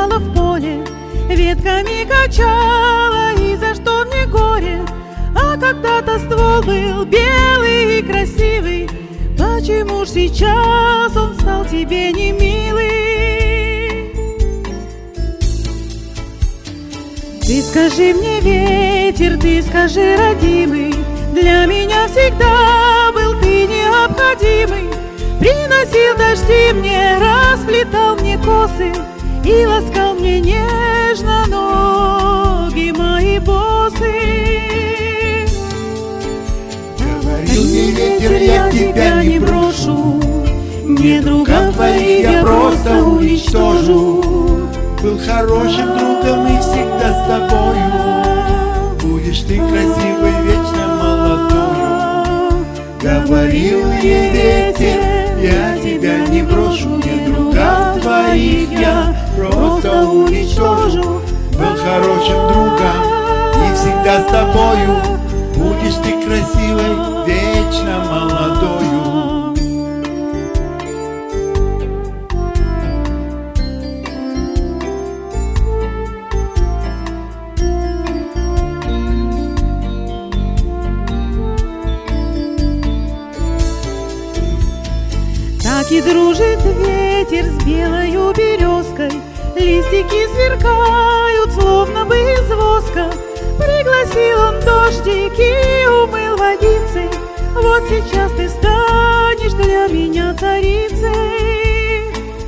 играла в поле, ветками качала, и за что мне горе? А когда-то ствол был белый и красивый, почему ж сейчас он стал тебе не милый? Ты скажи мне, ветер, ты скажи, родимый, для меня всегда был ты необходимый. Приносил дожди мне, расплетал мне косы и ласкал мне нежно ноги мои босые. Говорил мне ветер, я тебя не брошу, недругов твоих я просто уничтожу. Был хорошим другом и всегда с тобою, будешь ты красивой, вечно молодою. Говорил мне ветер, я тебя не брошу, недругов твоих я просто уничтожу. Был хорошим другом и всегда с тобою, будешь ты красивой, вечно молодою. Так и дружит ветер с белою березкой, листики сверкают, словно бы из воска. Пригласил он дождик и умыл водицей, вот сейчас ты станешь для меня царицей.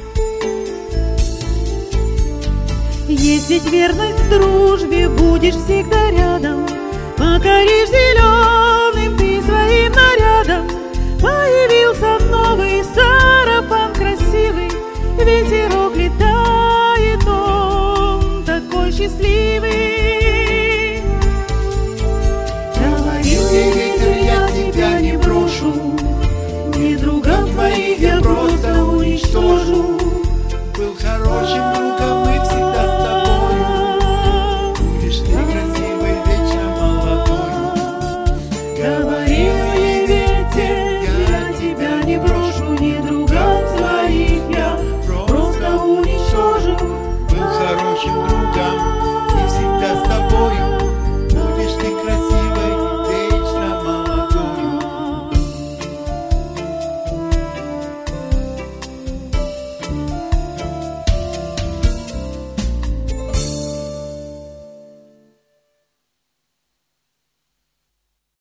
Есть ведь верность в дружбе, будешь всегда рядом, покоришь зеленым ты своим нарядом. Появился новый сарафан красивый, ветерок летает, он такой счастливый. Говорил мне ветер, я тебя не брошу, недругов твоих я просто уничтожу. был хорошим другом и всегда с тобою, будешь ты красивой, вечно молодой.